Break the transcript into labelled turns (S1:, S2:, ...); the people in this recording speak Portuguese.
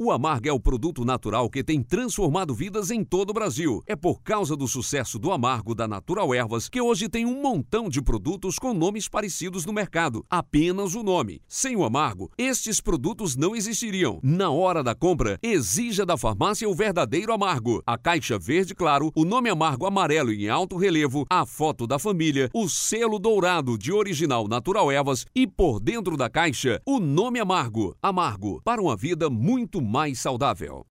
S1: O Amargo é o produto natural que tem transformado vidas em todo o Brasil. É por causa do sucesso do Amargo da Natural Ervas que hoje tem um montão de produtos com nomes parecidos no mercado. Apenas o nome. Sem o Amargo, estes produtos não existiriam. Na hora da compra, exija da farmácia o verdadeiro Amargo. A caixa verde claro, o nome Amargo amarelo em alto relevo, a foto da família, o selo dourado de original Natural Ervas e por dentro da caixa, o nome Amargo. Amargo, para uma vida muito mais saudável.